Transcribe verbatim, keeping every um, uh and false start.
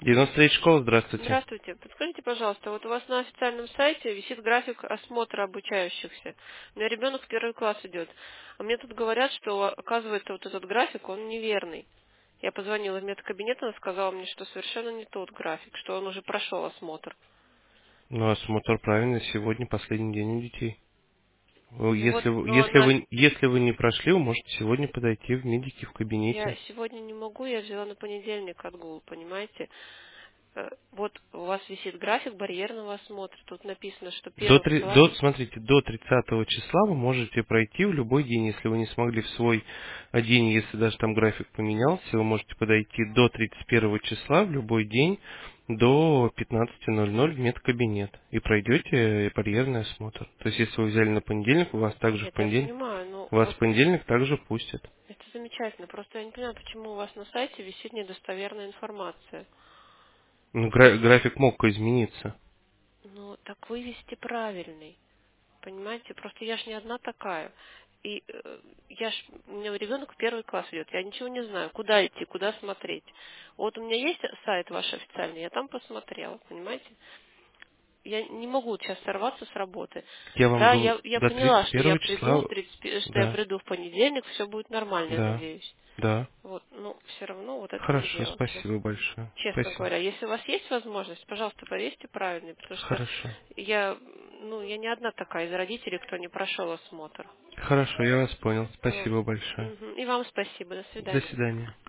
девяносто третья школа, здравствуйте. Здравствуйте. Подскажите, пожалуйста, вот у вас на официальном сайте висит график осмотра обучающихся. У меня ребенок в первый класс идет. А мне тут говорят, что, оказывается, вот этот график, он неверный. Я позвонила в медкабинет, она сказала мне, что совершенно не тот график, что он уже прошел осмотр. Ну, осмотр правильно, сегодня последний день у детей. Вы- Ну вот, Если, вы- но если, она... вы, если вы не прошли, вы можете сегодня подойти в медики в Я кабинете. сегодня не могу, я взяла на понедельник отгул, понимаете? Э, Вот у вас висит график барьерного осмотра. Тут написано, что До, первый три- класс... до, смотрите, до тридцатого числа вы можете пройти в любой день, если вы не смогли в свой а, день, если даже там график поменялся, вы можете подойти до тридцать первого числа в любой день до пятнадцати ноль ноль в медкабинет и пройдете барьерный осмотр. То есть, если вы взяли на понедельник, у вас также в Нет, я понедельник, понимаю, но вас в вот понедельник также пустят. это замечательно. Просто я не понимаю, почему у вас на сайте висит недостоверная информация. Ну, гра- график мог измениться. Ну, так вывести правильный. Понимаете? Просто я ж не одна такая. И э, я ж, у меня ребенок в первый класс идет, я ничего не знаю, куда идти, куда смотреть. Вот у меня есть сайт ваш официальный, я там посмотрела, понимаете? Я не могу вот сейчас сорваться с работы. Я вам Да, говорю, я, я до поняла, тридцать что я первого приду, числа, в тридцать пи- что я да, приду в понедельник, все будет нормально, я да, надеюсь. да. Вот, ну, все равно вот это не Хорошо, делается. спасибо большое. Честно Спасибо. говоря, если у вас есть возможность, пожалуйста, повесьте правильный, потому что Хорошо. я, ну, я не одна такая из родителей, кто не прошел осмотр. Хорошо, я вас понял. Вот. Спасибо большое. Мгм. И вам спасибо. До До свидания. свидания.